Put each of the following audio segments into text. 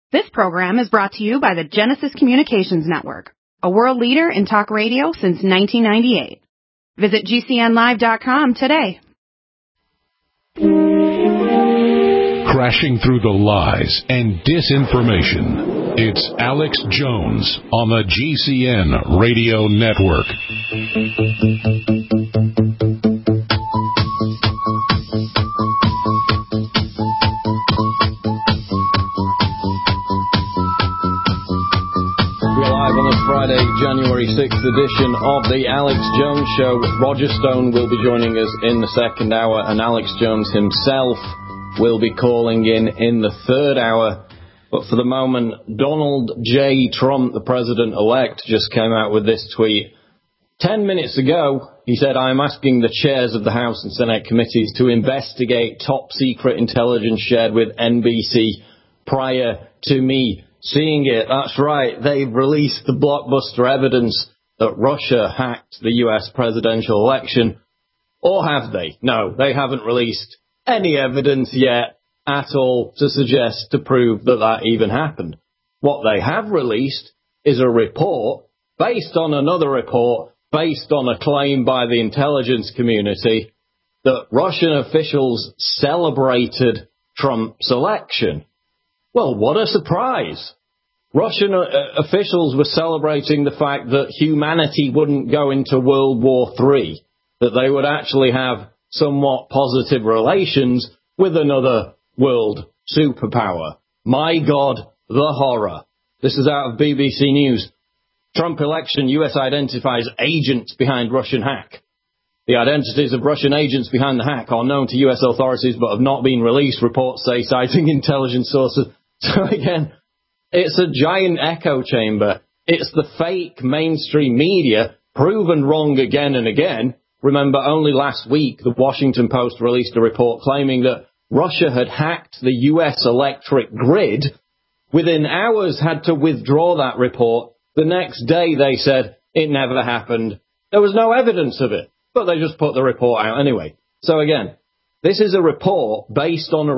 This program is brought to you by the Genesis Communications Network, a world leader in talk radio since 1998. Visit GCNlive.com today. Crashing through the lies and disinformation, it's Alex Jones on the GCN Radio Network. Friday, January 6th edition of the Alex Jones Show. Roger Stone will be joining us in the second hour, and Alex Jones himself will be calling in the third hour. But for the moment, Donald J. Trump, the president-elect, just came out with this tweet. 10 minutes ago, he said, "I'm asking the chairs of the House and Senate committees to investigate top-secret intelligence shared with NBC prior to me seeing it." That's right, they've released the blockbuster evidence that Russia hacked the US presidential election. Or have they? No, they haven't released any evidence yet at all to suggest, to prove that that even happened. What they have released is a report based on another report, based on a claim by the intelligence community that Russian officials celebrated Trump's election. Well, what a surprise. Russian officials were celebrating the fact that humanity wouldn't go into World War III, that they would actually have somewhat positive relations with another world superpower. My God, the horror. This is out of BBC News. Trump election, US identifies agents behind Russian hack. The identities of Russian agents behind the hack are known to US authorities but have not been released, reports say, citing intelligence sources. So again, it's a giant echo chamber. It's the fake mainstream media proven wrong again and again. Remember, only last week, the Washington Post released a report claiming that Russia had hacked the US electric grid. Within hours, had to withdraw that report. The next day, they said it never happened. There was no evidence of it, but they just put the report out anyway. So again, this is a report based on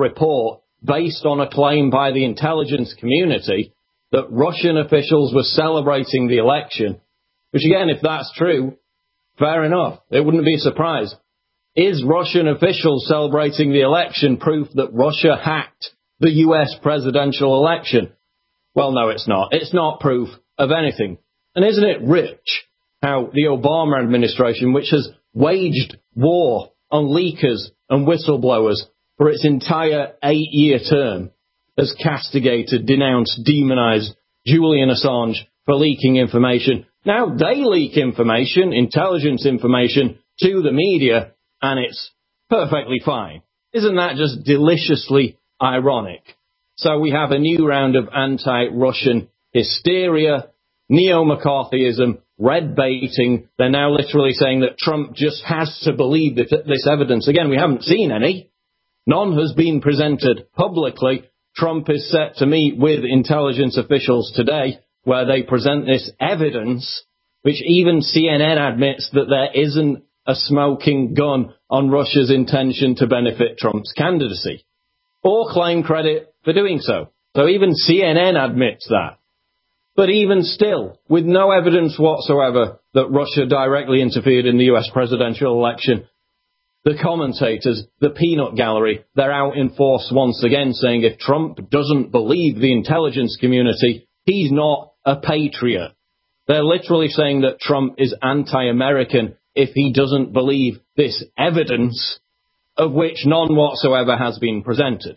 a claim by the intelligence community that Russian officials were celebrating the election, which again, if that's true, fair enough. It wouldn't be a surprise. Is Russian officials celebrating the election proof that Russia hacked the US presidential election? Well, no, it's not. It's not proof of anything. And isn't it rich how the Obama administration, which has waged war on leakers and whistleblowers for its entire 8-year term, has castigated, denounced, demonized Julian Assange for leaking information. Now they leak information, intelligence information, to the media, and it's perfectly fine. Isn't that just deliciously ironic? So we have a new round of anti-Russian hysteria, neo-McCarthyism, red baiting. They're now literally saying that Trump just has to believe this evidence. Again, we haven't seen any. None has been presented publicly. Trump is set to meet with intelligence officials today where they present this evidence, which even CNN admits that there isn't a smoking gun on Russia's intention to benefit Trump's candidacy, or claim credit for doing so. So even CNN admits that. But even still, with no evidence whatsoever that Russia directly interfered in the US presidential election, the commentators, the peanut gallery, they're out in force once again saying if Trump doesn't believe the intelligence community, he's not a patriot. They're literally saying that Trump is anti-American if he doesn't believe this evidence, of which none whatsoever has been presented.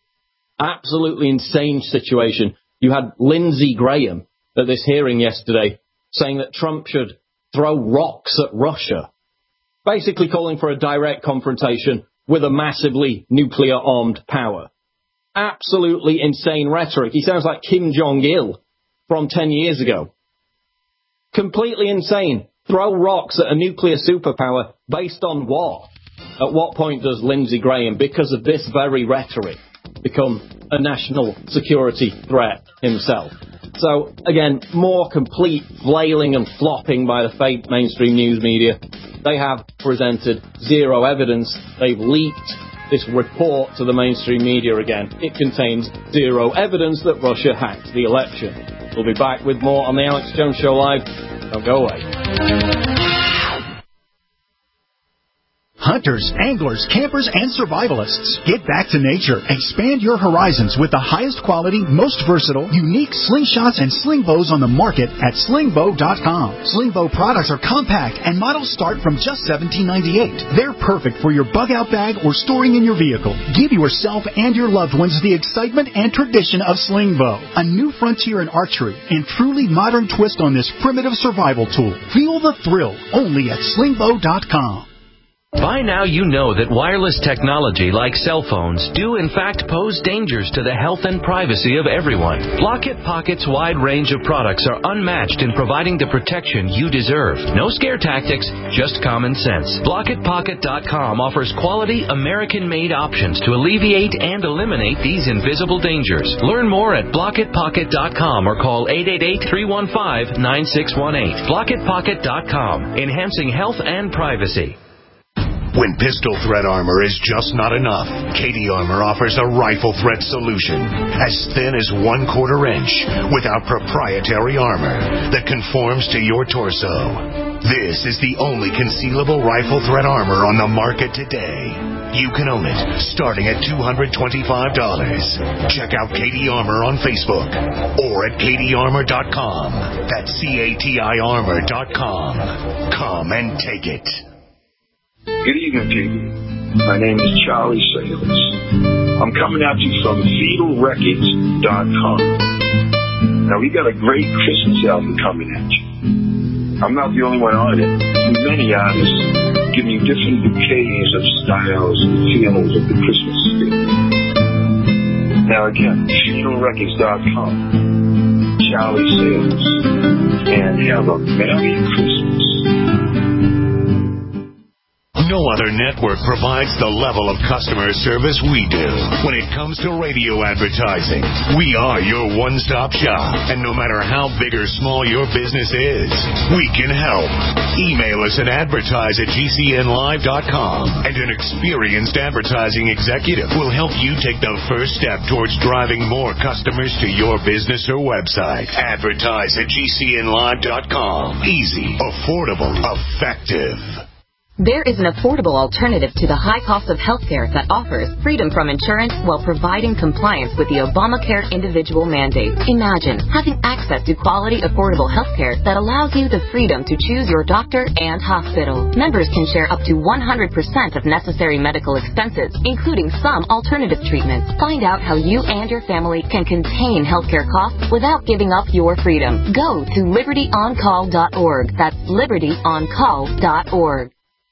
Absolutely insane situation. You had Lindsey Graham at this hearing yesterday saying that Trump should throw rocks at Russia, basically calling for a direct confrontation with a massively nuclear-armed power. Absolutely insane rhetoric. He sounds like Kim Jong-il from 10 years ago. Completely insane. Throw rocks at a nuclear superpower based on what? At what point does Lindsey Graham, because of this very rhetoric, become a national security threat himself? So, again, more complete flailing and flopping by the fake mainstream news media. They have presented zero evidence. They've leaked this report to the mainstream media again. It contains zero evidence that Russia hacked the election. We'll be back with more on the Alex Jones Show Live. Don't go away. Hunters, anglers, campers, and survivalists. Get back to nature. Expand your horizons with the highest quality, most versatile, unique slingshots and sling bows on the market at slingbow.com. Slingbow products are compact and models start from just $17.98. They're perfect for your bug-out bag or storing in your vehicle. Give yourself and your loved ones the excitement and tradition of Slingbow, a new frontier in archery and truly modern twist on this primitive survival tool. Feel the thrill only at slingbow.com. By now you know that wireless technology like cell phones do in fact pose dangers to the health and privacy of everyone. Blockit Pocket's wide range of products are unmatched in providing the protection you deserve. No scare tactics, just common sense. BlockitPocket.com offers quality American-made options to alleviate and eliminate these invisible dangers. Learn more at BlockitPocket.com or call 888-315-9618. BlockitPocket.com, enhancing health and privacy. When pistol thread armor is just not enough, Katie Armor offers a rifle thread solution as thin as 1/4 inch with our proprietary armor that conforms to your torso. This is the only concealable rifle thread armor on the market today. You can own it starting at $225. Check out Katie Armor on Facebook or at katiearmor.com. That's CATIarmor.com. Come and take it. Good evening, people. My name is Charlie Sales. I'm coming at you from fetalrecords.com. Now, we got a great Christmas album coming at you. I'm not the only one on it. Many artists giving you different bouquets of styles and feelings of the Christmas spirit. Now, again, fetalrecords.com. Charlie Sales. And have a Merry Christmas. No other network provides the level of customer service we do. When it comes to radio advertising, we are your one-stop shop. And no matter how big or small your business is, we can help. Email us at advertise@gcnlive.com, and an experienced advertising executive will help you take the first step towards driving more customers to your business or website. Advertise@gcnlive.com. Easy, affordable, effective. There is an affordable alternative to the high cost of healthcare that offers freedom from insurance while providing compliance with the Obamacare individual mandate. Imagine having access to quality, affordable healthcare that allows you the freedom to choose your doctor and hospital. Members can share up to 100% of necessary medical expenses, including some alternative treatments. Find out how you and your family can contain healthcare costs without giving up your freedom. Go to libertyoncall.org. That's libertyoncall.org.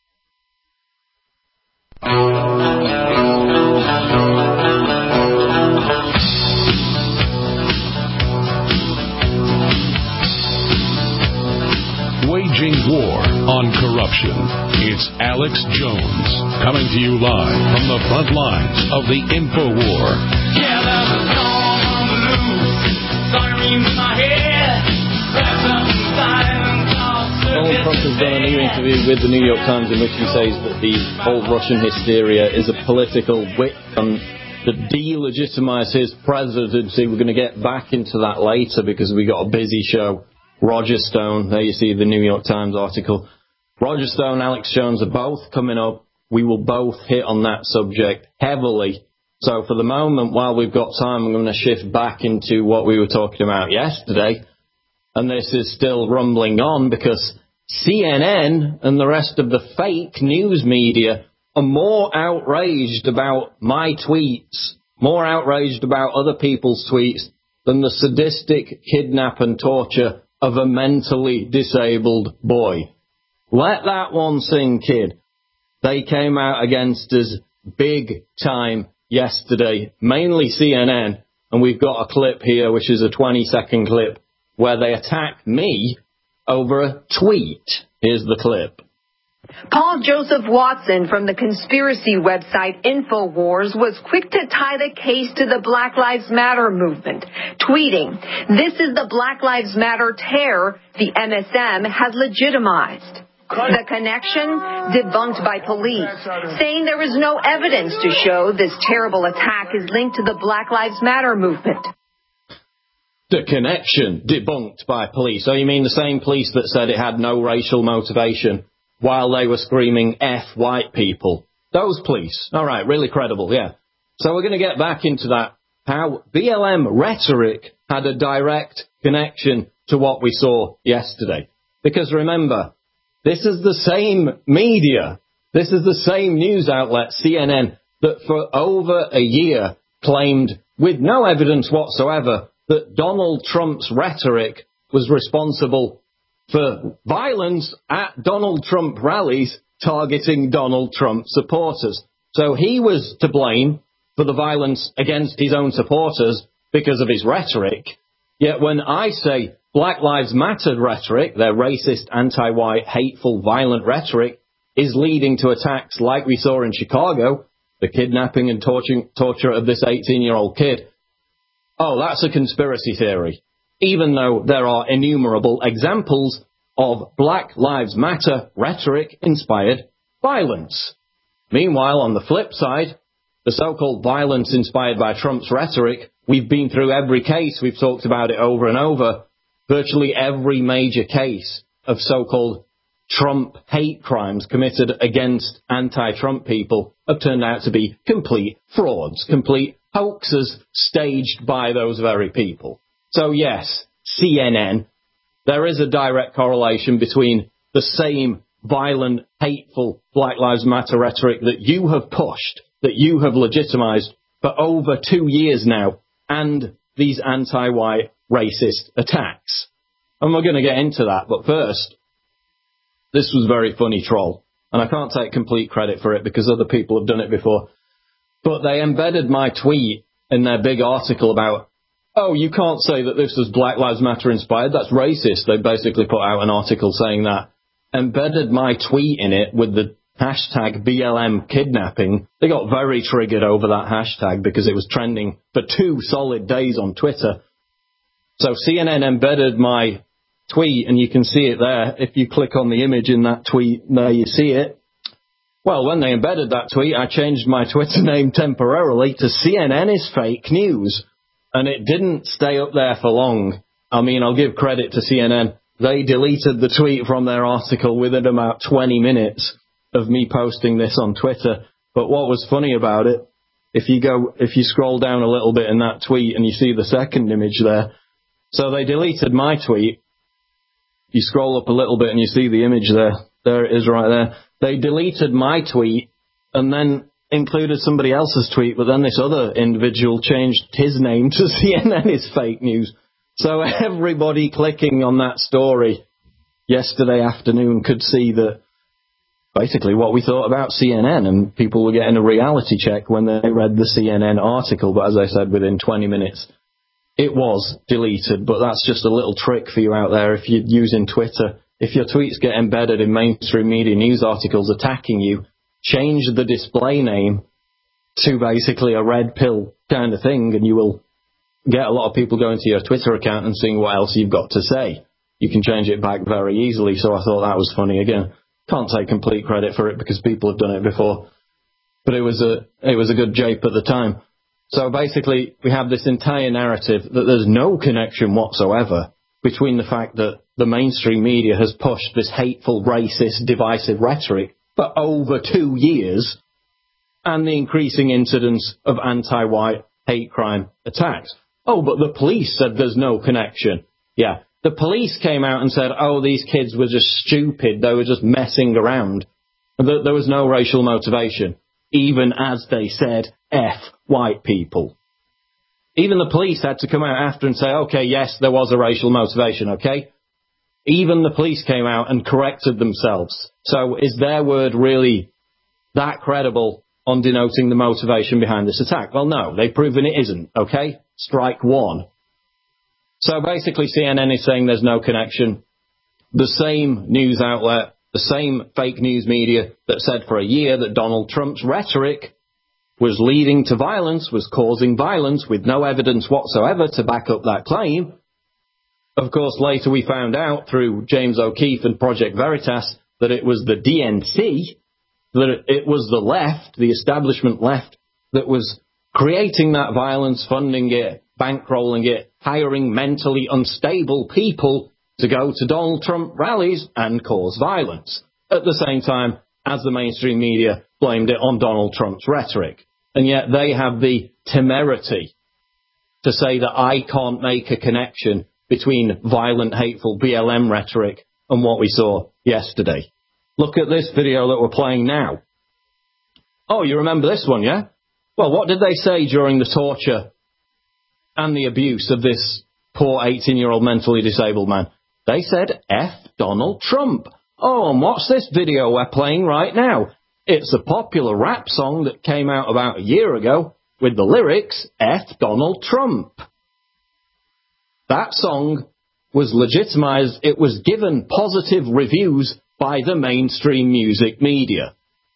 Waging war on corruption. It's Alex Jones coming to you live from the front lines of the InfoWar. Yeah, there's a storm on the loose. Sirens in my head. Grab some silence. Donald Trump has done a new interview with the New York Times in which he says that the whole Russian hysteria is a political whip to delegitimize his presidency. We're going to get back into that later because we got a busy show. Roger Stone, there you see the New York Times article. Roger Stone, Alex Jones are both coming up. We will both hit on that subject heavily. So for the moment, while we've got time, I'm going to shift back into what we were talking about yesterday. And this is still rumbling on because CNN and the rest of the fake news media are more outraged about my tweets, more outraged about other people's tweets than the sadistic kidnap and torture of a mentally disabled boy. Let that one sink, kid. They came out against us big time yesterday, mainly CNN, and we've got a clip here, which is a 20-second clip, where they attacked me over a tweet. Here's the clip. Paul Joseph Watson from the conspiracy website InfoWars was quick to tie the case to the Black Lives Matter movement, tweeting, "This is the Black Lives Matter terror the MSM has legitimized." The connection debunked by police, saying there is no evidence to show this terrible attack is linked to the Black Lives Matter movement. The connection debunked by police. So you mean the same police that said it had no racial motivation while they were screaming F white people? Those police. All right, really credible, yeah. So we're going to get back into that, how BLM rhetoric had a direct connection to what we saw yesterday. Because remember, this is the same media, this is the same news outlet, CNN, that for over a year claimed, with no evidence whatsoever, that Donald Trump's rhetoric was responsible for violence at Donald Trump rallies targeting Donald Trump supporters. So he was to blame for the violence against his own supporters because of his rhetoric. Yet when I say Black Lives Matter rhetoric, their racist, anti-white, hateful, violent rhetoric, is leading to attacks like we saw in Chicago, the kidnapping and torture of this 18-year-old kid. Oh, that's a conspiracy theory, even though there are innumerable examples of Black Lives Matter rhetoric-inspired violence. Meanwhile, on the flip side, the so-called violence inspired by Trump's rhetoric, we've been through every case, we've talked about it over and over. Virtually every major case of so-called Trump hate crimes committed against anti-Trump people have turned out to be complete frauds, complete hoaxes staged by those very people. So yes, CNN, there is a direct correlation between the same violent, hateful Black Lives Matter rhetoric that you have pushed, that you have legitimized for over 2 years now, and these anti-white racist attacks. And we're going to get into that, but first, this was very funny troll, and I can't take complete credit for it because other people have done it before, but they embedded my tweet in their big article about, oh, you can't say that this was Black Lives Matter inspired, that's racist. They basically put out an article saying that, embedded my tweet in it with the hashtag BLM kidnapping. They got very triggered over that hashtag because it was trending for 2 solid days on Twitter. So CNN embedded my tweet, and you can see it there. If you click on the image in that tweet, there you see it. Well, when they embedded that tweet, I changed my Twitter name temporarily to CNN is fake news. And it didn't stay up there for long. I mean, I'll give credit to CNN. They deleted the tweet from their article within about 20 minutes of me posting this on Twitter. But what was funny about it, if you scroll down a little bit in that tweet and you see the second image there, so they deleted my tweet. You scroll up a little bit and you see the image there. There it is right there. They deleted my tweet and then included somebody else's tweet, but then this other individual changed his name to CNN is fake news. So everybody clicking on that story yesterday afternoon could see that basically what we thought about CNN, and people were getting a reality check when they read the CNN article, but as I said, within 20 minutes it was deleted. But that's just a little trick for you out there if you're using Twitter. If your tweets get embedded in mainstream media news articles attacking you, change the display name to basically a red pill kind of thing, and you will get a lot of people going to your Twitter account and seeing what else you've got to say. You can change it back very easily, so I thought that was funny. Again, can't take complete credit for it because people have done it before, but it was a good jape at the time. So basically, we have this entire narrative that there's no connection whatsoever between the fact that the mainstream media has pushed this hateful, racist, divisive rhetoric for over 2 years, and the increasing incidence of anti-white hate crime attacks. Oh, but the police said there's no connection. Yeah, the police came out and said, oh, these kids were just stupid, they were just messing around. There was no racial motivation, even as they said, F white people. Even the police had to come out after and say, okay, yes, there was a racial motivation, okay? Even the police came out and corrected themselves. So is their word really that credible on denoting the motivation behind this attack? Well, no, they've proven it isn't, okay? Strike one. So basically CNN is saying there's no connection. The same news outlet, the same fake news media that said for a year that Donald Trump's rhetoric was leading to violence, was causing violence with no evidence whatsoever to back up that claim. Of course, later we found out through James O'Keefe and Project Veritas that it was the DNC, that it was the left, the establishment left, that was creating that violence, funding it, bankrolling it, hiring mentally unstable people to go to Donald Trump rallies and cause violence, at the same time as the mainstream media blamed it on Donald Trump's rhetoric. And yet they have the temerity to say that I can't make a connection between violent, hateful BLM rhetoric and what we saw yesterday. Look at this video that we're playing now. Oh, you remember this one, yeah? Well, what did they say during the torture and the abuse of this poor 18-year-old mentally disabled man? They said, F Donald Trump. Oh, and what's this video we're playing right now? It's a popular rap song that came out about a year ago with the lyrics, F Donald Trump. That song was legitimized. It was given positive reviews by the mainstream music media.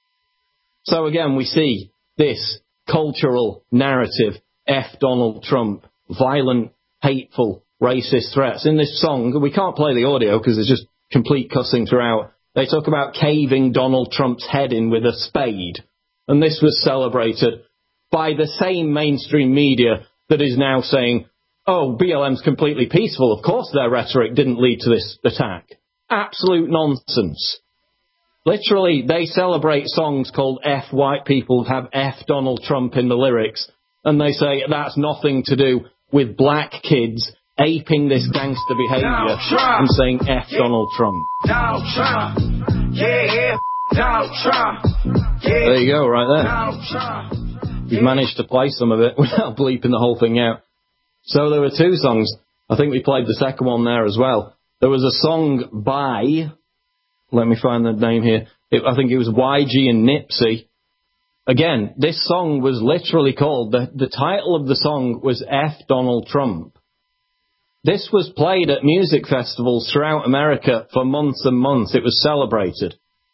So again, we see this cultural narrative, F Donald Trump, violent, hateful, racist threats. In this song, we can't play the audio because there's just complete cussing throughout. They talk about caving Donald Trump's head in with a spade. And this was celebrated by the same mainstream media that is now saying, oh, BLM's completely peaceful. Of course their rhetoric didn't lead to this attack. Absolute nonsense. Literally, they celebrate songs called F White People have F Donald Trump in the lyrics, and they say that's nothing to do with black kids aping this gangster behavior and saying F Donald Trump. Donald Trump. Yeah, Donald Trump. Yeah. There you go, right there. We've managed to play some of it without bleeping the whole thing out. So there were two songs. I think we played the second one there as well. There was a song by, let me find the name here, I think it was YG and Nipsey. Again, this song was literally called, the title of the song was F Donald Trump. This was played at music festivals throughout America for months and months. It was celebrated.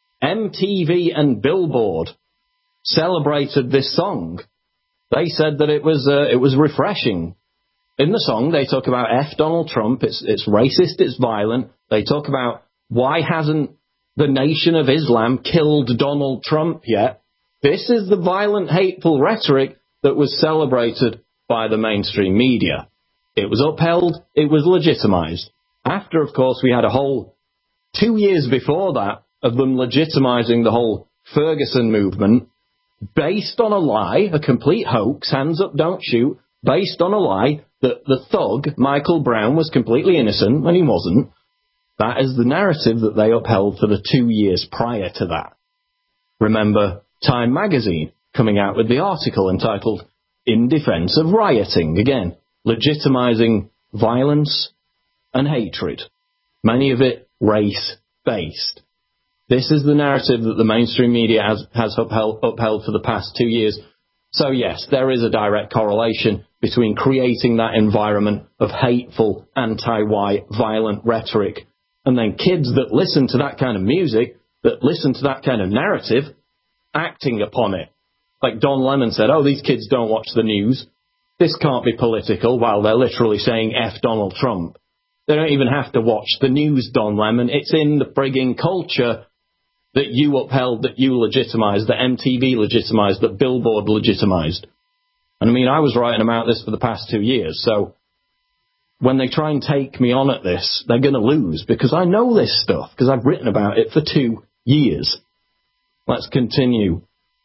MTV and Billboard celebrated this song. They said that it was refreshing. In the song, they talk about F Donald Trump. It's racist, it's violent. They talk about why hasn't the Nation of Islam killed Donald Trump yet? This is the violent, hateful rhetoric that was celebrated by the mainstream media. It was upheld, it was legitimized. After, of course, we had a whole 2 years before that of them legitimizing the whole Ferguson movement based on a lie, a complete hoax, hands up, don't shoot, based on a lie that the thug, Michael Brown, was completely innocent when he wasn't. That is the narrative that they upheld for the 2 years prior to that. Remember Time magazine coming out with the article entitled In Defense of Rioting, again, legitimizing violence and hatred, many of it race-based. This is the narrative that the mainstream media has upheld for the past 2 years. So yes, there is a direct correlation between creating that environment of hateful, anti-white, violent rhetoric, and then kids that listen to that kind of music, that listen to that kind of narrative, acting upon it. Like Don Lemon said, oh, these kids don't watch the news. This can't be political, while they're literally saying F Donald Trump. They don't even have to watch the news, Don Lemon. It's in the frigging culture that you upheld, that you legitimized, that MTV legitimized, that Billboard legitimized. And I mean, I was writing about this for the past 2 years, so when they try and take me on at this, they're going to lose, because I know this stuff, because I've written about it for 2 years. Let's continue.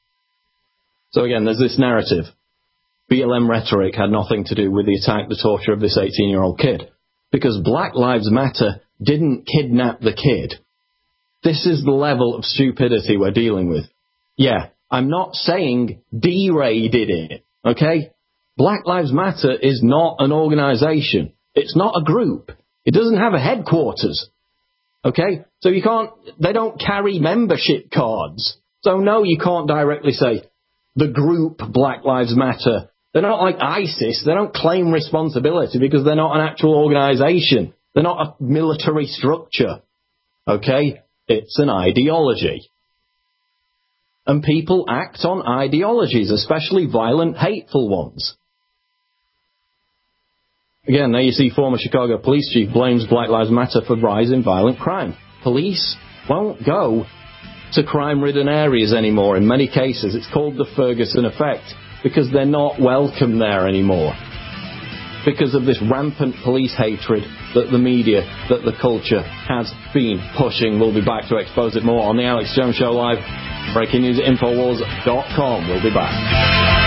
So again, there's this narrative. BLM rhetoric had nothing to do with the attack, the torture of this 18-year-old kid, because Black Lives Matter didn't kidnap the kid. This is the level of stupidity we're dealing with. Yeah, I'm not saying D-Ray did it, okay? Black Lives Matter is not an organization. It's not a group. It doesn't have a headquarters, okay? So they don't carry membership cards. So no, you can't directly say the group Black Lives Matter. They're not like ISIS. They don't claim responsibility because they're not an actual organization. They're not a military structure, okay? It's an ideology. And people act on ideologies, especially violent, hateful ones. Again, there you see former Chicago police chief blames Black Lives Matter for rise in violent crime. Police won't go to crime-ridden areas anymore. In many cases, it's called the Ferguson effect, because they're not welcome there anymore. Because of this rampant police hatred that the media, that the culture has been pushing. We'll be back to expose it more on the Alex Jones Show Live. Breaking news at Infowars.com. We'll be back.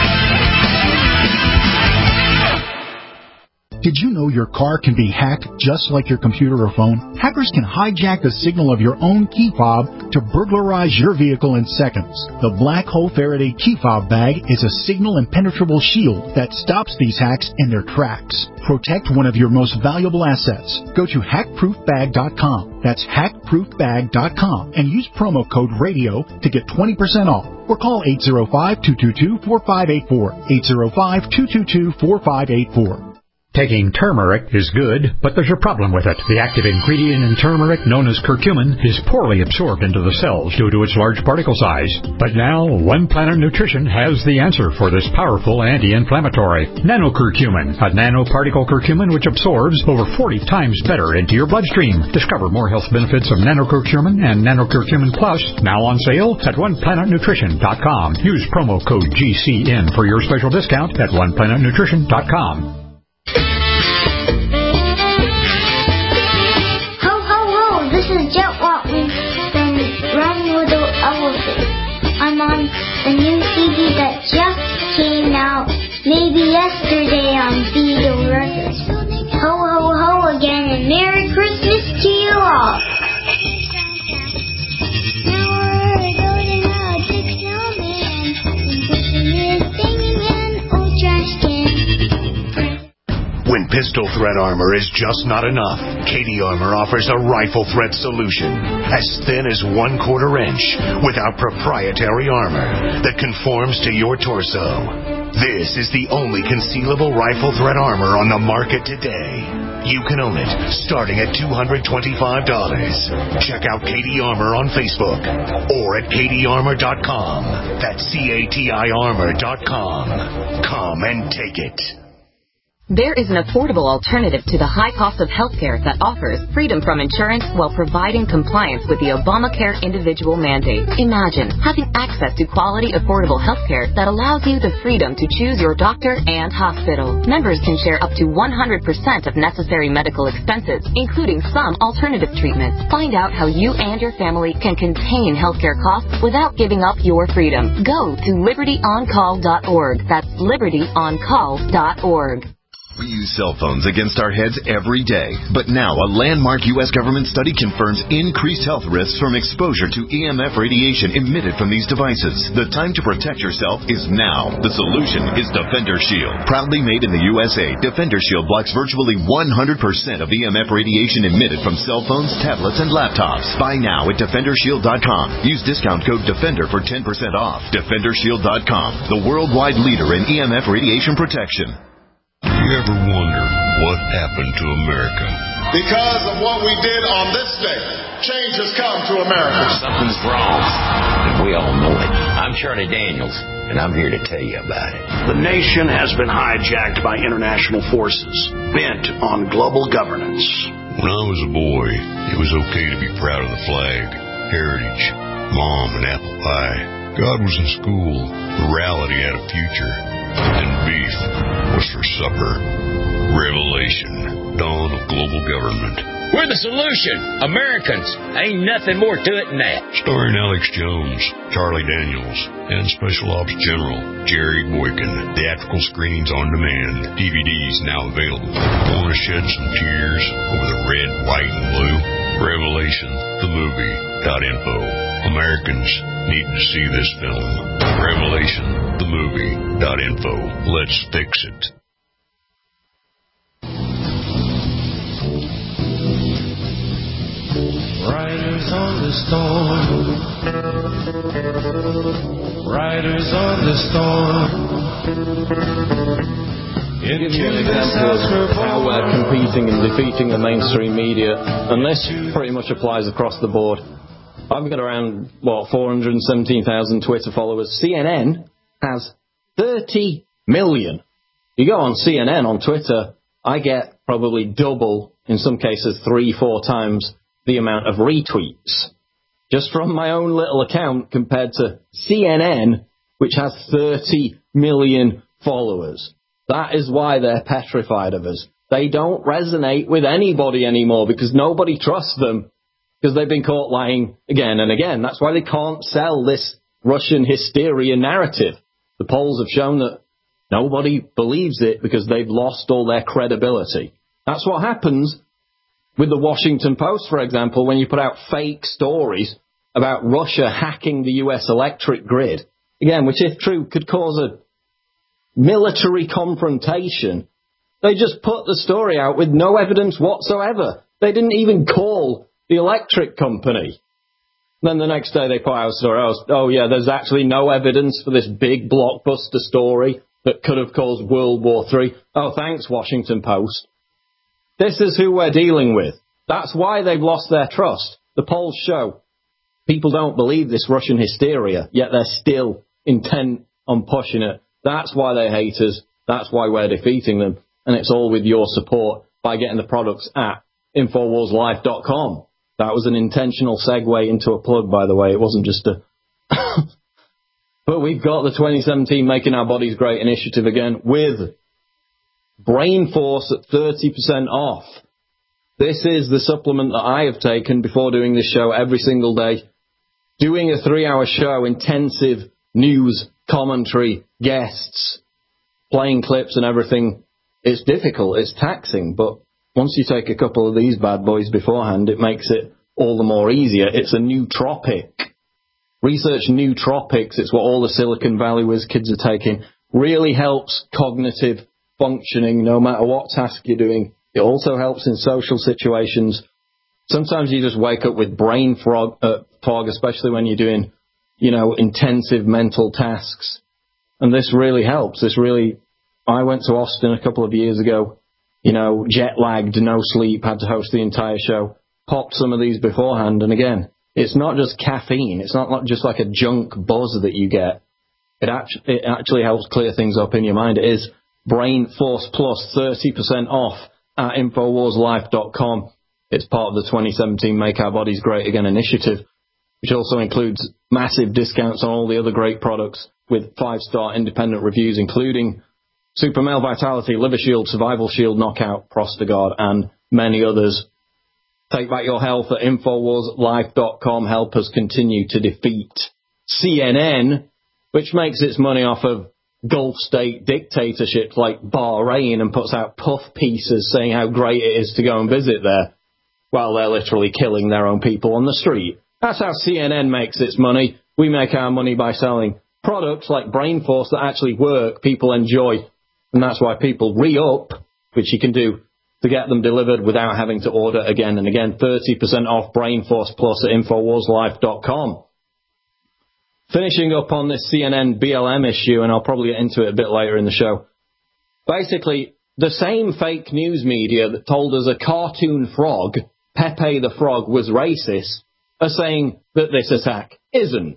Did you know your car can be hacked just like your computer or phone? Hackers can hijack the signal of your own key fob to burglarize your vehicle in seconds. The Black Hole Faraday key fob bag is a signal impenetrable shield that stops these hacks in their tracks. Protect one of your most valuable assets. Go to hackproofbag.com. That's hackproofbag.com and use promo code RADIO to get 20% off. Or call 805-222-4584. 805-222-4584. Taking turmeric is good, but there's a problem with it. The active ingredient in turmeric, known as curcumin, is poorly absorbed into the cells due to its large particle size. But now, One Planet Nutrition has the answer for this powerful anti-inflammatory. Nanocurcumin, a nanoparticle curcumin which absorbs over 40 times better into your bloodstream. Discover more health benefits of nanocurcumin and nanocurcumin plus, now on sale at OnePlanetNutrition.com. Use promo code GCN for your special discount at OnePlanetNutrition.com. This is Jet Watson from Riding with the Elephant. I'm on the new CD that just came out maybe yesterday on Beatle Records. Ho, ho, ho again, and Merry Christmas to you all. Now we're going out to snowman, pushing his thing in old trash can. When pistol threat armor is just not enough, Katie Armor offers a rifle threat solution as thin as 1/4 inch without proprietary armor that conforms to your torso. This is the only concealable rifle threat armor on the market today. You can own it starting at $225. Check out Katie Armor on Facebook or at katiearmor.com. That's CATIarmor.com. Come and take it. There is an affordable alternative to the high cost of healthcare that offers freedom from insurance while providing compliance with the Obamacare individual mandate. Imagine having access to quality, affordable healthcare that allows you the freedom to choose your doctor and hospital. Members can share up to 100% of necessary medical expenses, including some alternative treatments. Find out how you and your family can contain healthcare costs without giving up your freedom. Go to libertyoncall.org. That's libertyoncall.org. We use cell phones against our heads every day, but now a landmark U.S. government study confirms increased health risks from exposure to EMF radiation emitted from these devices. The time to protect yourself is now. The solution is Defender Shield. Proudly made in the USA, Defender Shield blocks virtually 100% of EMF radiation emitted from cell phones, tablets, and laptops. Buy now at DefenderShield.com. Use discount code DEFENDER for 10% off. DefenderShield.com, the worldwide leader in EMF radiation protection. You ever wonder what happened to America? Because of what we did on this day, change has come to America. Something's wrong, and we all know it. I'm Charlie Daniels, and I'm here to tell you about it. The nation has been hijacked by international forces bent on global governance. When I was a boy, it was okay to be proud of the flag, heritage, mom, and apple pie. God was in school, morality had a future, and beef was for supper. Revelation, dawn of global government. We're the solution. Americans. Ain't nothing more to it than that. Starring Alex Jones, Charlie Daniels, and Special Ops General Jerry Boykin. Theatrical screenings on demand. DVDs now available. Want to shed some tears over the red, white, and blue? Revelation, the movie.info. Americans need to see this film. Revelation, the movie.info. Let's fix it. Riders on the storm. Riders on the storm. Give you an example of how we're competing and defeating the mainstream media, and this pretty much applies across the board. I've got around, 417,000 Twitter followers. CNN has 30 million. You go on CNN on Twitter, I get probably double, in some cases 3-4 times the amount of retweets. just from my own little account, compared to CNN, which has 30 million followers. That is why they're petrified of us. They don't resonate with anybody anymore because nobody trusts them because they've been caught lying again and again. That's why they can't sell this Russian hysteria narrative. The polls have shown that nobody believes it because they've lost all their credibility. That's what happens with the Washington Post, for example, when you put out fake stories about Russia hacking the US electric grid. Again, which if true could cause a military confrontation. They just put the story out with no evidence whatsoever. They didn't even call the electric company. Then the next day they put out a story, oh yeah, there's actually no evidence for this big blockbuster story that could have caused World War III. Oh, thanks, Washington Post. This is who we're dealing with. That's why they've lost their trust. The polls show people don't believe this Russian hysteria, yet they're still intent on pushing it. That's why they hate us. That's why we're defeating them. And it's all with your support by getting the products at InfoWarsLife.com. That was an intentional segue into a plug, by the way. It wasn't just a... But we've got the 2017 Making Our Bodies Great initiative again with Brain Force at 30% off. This is the supplement that I have taken before doing this show every single day. Doing a 3-hour show, intensive news, commentary, guests, playing clips and everything. It's difficult, it's taxing, but once you take a couple of these bad boys beforehand, it makes it all the more easier. It's a nootropic. Research nootropics, it's what all the Silicon Valley whiz kids are taking. Really helps cognitive functioning no matter what task you're doing. It also helps in social situations. Sometimes you just wake up with brain fog, especially when you're doing, intensive mental tasks. And this really helps. I went to Austin a couple of years ago, jet lagged, no sleep, had to host the entire show, popped some of these beforehand. And again, it's not just caffeine. It's not just like a junk buzz that you get. It actually helps clear things up in your mind. It is Brain Force Plus, 30% off at InfoWarsLife.com. It's part of the 2017 Make Our Bodies Great Again initiative, which also includes massive discounts on all the other great products with 5-star independent reviews, including Super Male Vitality, Liver Shield, Survival Shield, Knockout, Prostagard, and many others. Take back your health at InfoWarsLife.com. Help us continue to defeat CNN, which makes its money off of Gulf state dictatorships like Bahrain and puts out puff pieces saying how great it is to go and visit there, while they're literally killing their own people on the street. That's how CNN makes its money. We make our money by selling products like Brain Force that actually work, people enjoy, and that's why people re-up, which you can do to get them delivered without having to order again and again. 30% off Brain Force Plus at InfoWarsLife.com. Finishing up on this CNN BLM issue, and I'll probably get into it a bit later in the show. Basically, the same fake news media that told us a cartoon frog, Pepe the Frog, was racist, are saying that this attack isn't.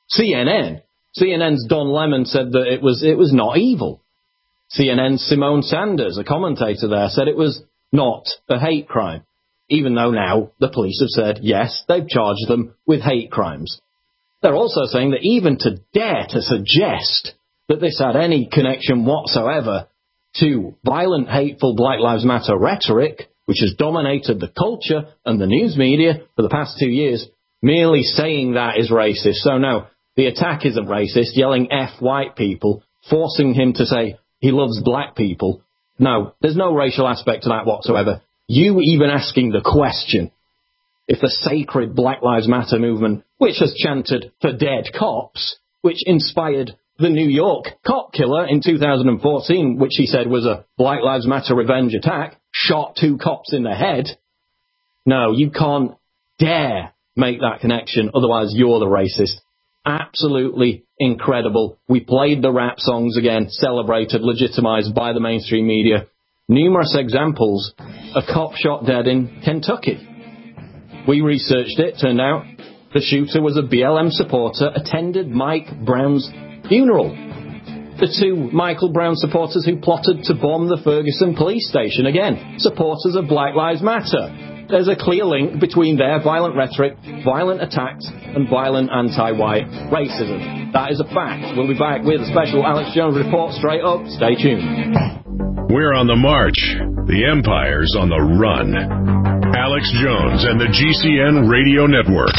CNN's Don Lemon said that it was not evil. CNN's Simone Sanders, a commentator there, said it was not a hate crime, even though now the police have said, yes, they've charged them with hate crimes. They're also saying that even to dare to suggest that this had any connection whatsoever to violent, hateful Black Lives Matter rhetoric, which has dominated the culture and the news media for the past 2 years, merely saying that is racist. So no, the attack isn't racist, yelling F white people, forcing him to say he loves black people. No, there's no racial aspect to that whatsoever. You even asking the question, if the sacred Black Lives Matter movement, which has chanted for dead cops, which inspired the New York cop killer in 2014, which he said was a Black Lives Matter revenge attack, shot 2 cops in the head. No, you can't dare make that connection, otherwise you're the racist. Absolutely incredible. We played the rap songs again, celebrated, legitimized by the mainstream media. Numerous examples. A cop shot dead in Kentucky. We researched it. Turned out the shooter was a BLM supporter, attended Mike Brown's funeral. The 2 Michael Brown supporters who plotted to bomb the Ferguson police station. Again, supporters of Black Lives Matter. there's a clear link between their violent rhetoric, violent attacks, and violent anti-white racism. That is a fact. We'll be back with a special Alex Jones report straight up. Stay tuned. We're on the march. The Empire's on the run. Alex Jones and the GCN Radio Network.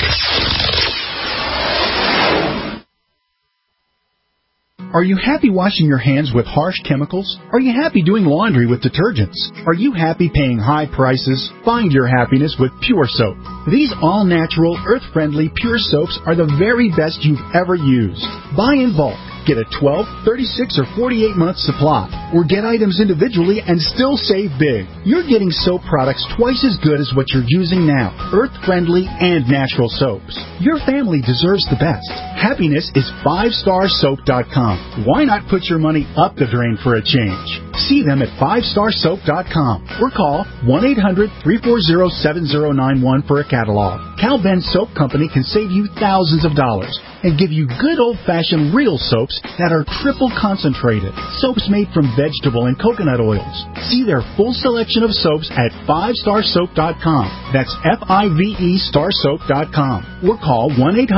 Are you happy washing your hands with harsh chemicals? Are you happy doing laundry with detergents? Are you happy paying high prices? Find your happiness with Pure Soap. These all-natural, earth-friendly Pure Soaps are the very best you've ever used. Buy in bulk. Get a 12, 36, or 48-month supply, or get items individually and still save big. You're getting soap products twice as good as what you're using now, earth-friendly and natural soaps. Your family deserves the best. Happiness is 5starsoap.com. Why not put your money up the drain for a change? See them at 5starsoap.com or call 1-800-340-7091 for a catalog. Cal Ben Soap Company can save you thousands of dollars and give you good old-fashioned real soaps that are triple concentrated. Soaps made from vegetable and coconut oils. See their full selection of soaps at 5starsoap.com. That's F-I-V-E starsoap.com. Or call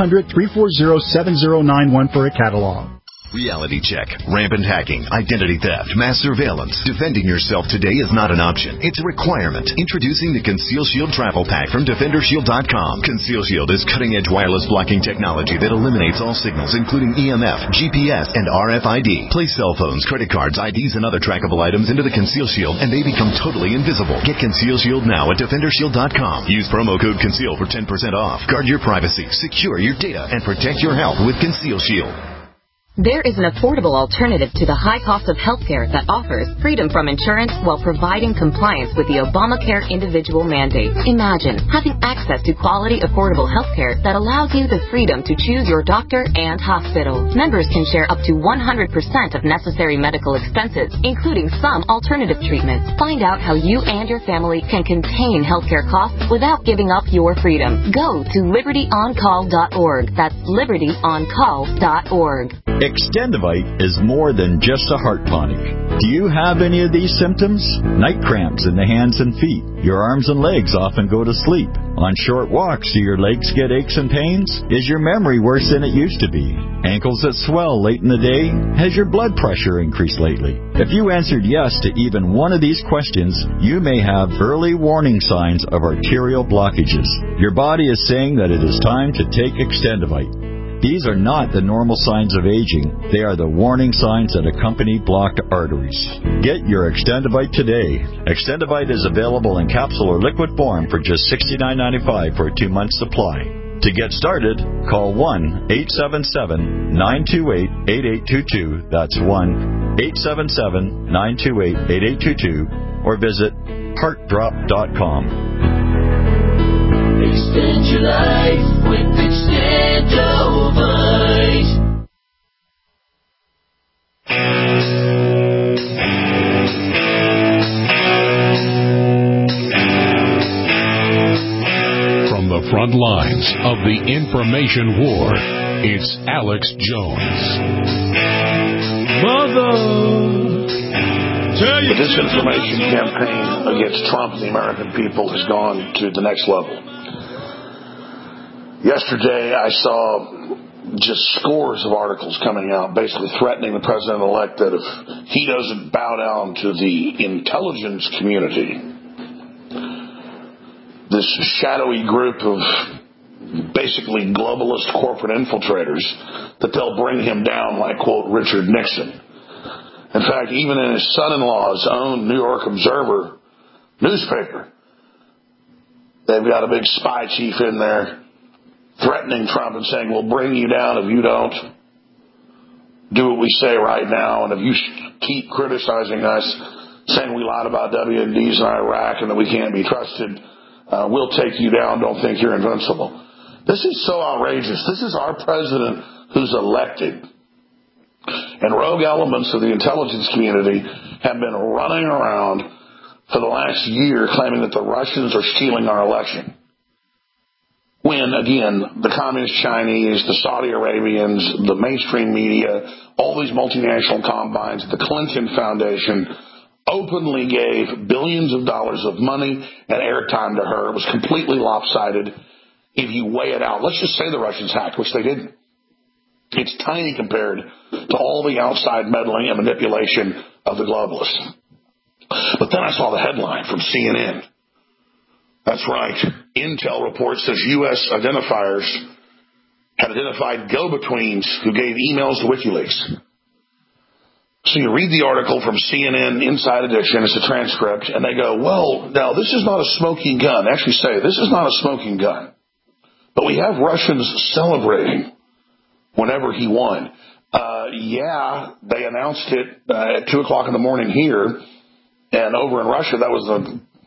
1-800-340-7091 for a catalog. Reality check, rampant hacking, identity theft, mass surveillance. Defending yourself today is not an option. It's a requirement. Introducing the Conceal Shield Travel Pack from DefenderShield.com. Conceal Shield is cutting-edge wireless blocking technology that eliminates all signals, including EMF, GPS, and RFID. Place cell phones, credit cards, IDs, and other trackable items into the Conceal Shield, and they become totally invisible. Get Conceal Shield now at DefenderShield.com. Use promo code CONCEAL for 10% off. Guard your privacy, secure your data, and protect your health with Conceal Shield. There is an affordable alternative to the high cost of healthcare that offers freedom from insurance while providing compliance with the Obamacare individual mandate. Imagine having access to quality, affordable healthcare that allows you the freedom to choose your doctor and hospital. Members can share up to 100% of necessary medical expenses, including some alternative treatments. Find out how you and your family can contain healthcare costs without giving up your freedom. Go to libertyoncall.org. That's libertyoncall.org. Extendivite is more than just a heart tonic. Do you have any of these symptoms? Night cramps in the hands and feet. Your arms and legs often go to sleep. On short walks, do your legs get aches and pains? Is your memory worse than it used to be? Ankles that swell late in the day? Has your blood pressure increased lately? If you answered yes to even one of these questions, you may have early warning signs of arterial blockages. Your body is saying that it is time to take Extendivite. These are not the normal signs of aging. They are the warning signs that accompany blocked arteries. Get your Extendivite today. Extendivite is available in capsule or liquid form for just $69.95 for a 2-month supply. To get started, call 1-877-928-8822. That's 1-877-928-8822. Or visit heartdrop.com. Extend your life with Extendivite. From the front lines of the information war, it's Alex Jones. The disinformation campaign against Trump and the American people has gone to the next level. Yesterday, I saw just scores of articles coming out basically threatening the president-elect that if he doesn't bow down to the intelligence community, this shadowy group of basically globalist corporate infiltrators, that they'll bring him down like, quote, Richard Nixon. In fact, even in his son-in-law's own New York Observer newspaper, they've got a big spy chief in there threatening Trump and saying, we'll bring you down if you don't do what we say right now, and if you keep criticizing us, saying we lied about WMDs in Iraq and that we can't be trusted, we'll take you down. Don't think you're invincible. This is so outrageous. This is our president who's elected. And rogue elements of the intelligence community have been running around for the last year claiming that the Russians are stealing our election. When, again, the Communist Chinese, the Saudi Arabians, the mainstream media, all these multinational combines, the Clinton Foundation, openly gave billions of dollars of money and airtime to her. It was completely lopsided. If you weigh it out, let's just say the Russians hacked, which they didn't. It's tiny compared to all the outside meddling and manipulation of the globalists. But then I saw the headline from CNN. That's right. Intel reports says U.S. identifiers had identified go-betweens who gave emails to WikiLeaks. So you read the article from CNN Inside Edition, it's a transcript, and they go, well, now this is not a smoking gun. They actually say, this is not a smoking gun. But we have Russians celebrating whenever he won. Yeah, they announced it at 2 o'clock in the morning here, and over in Russia that was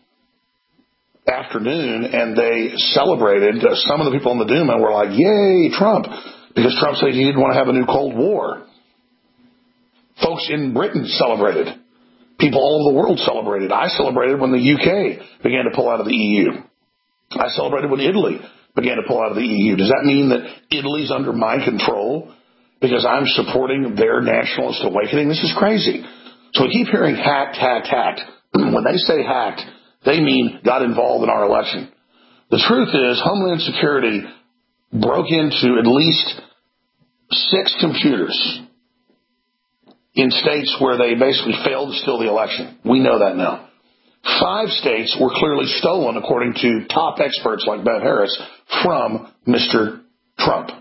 the afternoon, and they celebrated. Some of the people in the Duma were like, yay, Trump, because Trump said he didn't want to have a new Cold War. Folks in Britain celebrated. People all over the world celebrated. I celebrated when the UK began to pull out of the EU. I celebrated when Italy began to pull out of the EU. Does that mean that Italy's under my control because I'm supporting their nationalist awakening? This is crazy. So we keep hearing hacked, hacked, hacked. When they say hacked, they mean got involved in our election. The truth is Homeland Security broke into at least 6 computers in states where they basically failed to steal the election. We know that now. 5 states were clearly stolen, according to top experts like Ben Harris, from Mr. Trump.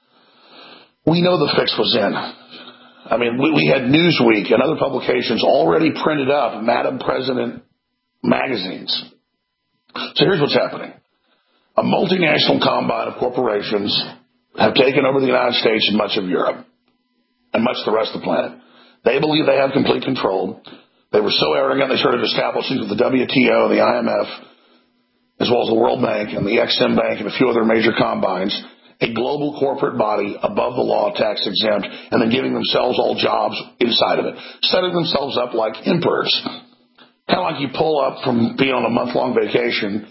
We know the fix was in. I mean, we had Newsweek and other publications already printed up Madam President magazines. So here's what's happening. A multinational combine of corporations have taken over the United States and much of Europe and much of the rest of the planet. They believe they have complete control. They were so arrogant they started establishing with the WTO, the IMF, as well as the World Bank and the Exim Bank and a few other major combines, a global corporate body above the law, tax exempt, and then giving themselves all jobs inside of it, setting themselves up like emperors. Kind of like you pull up from being on a month-long vacation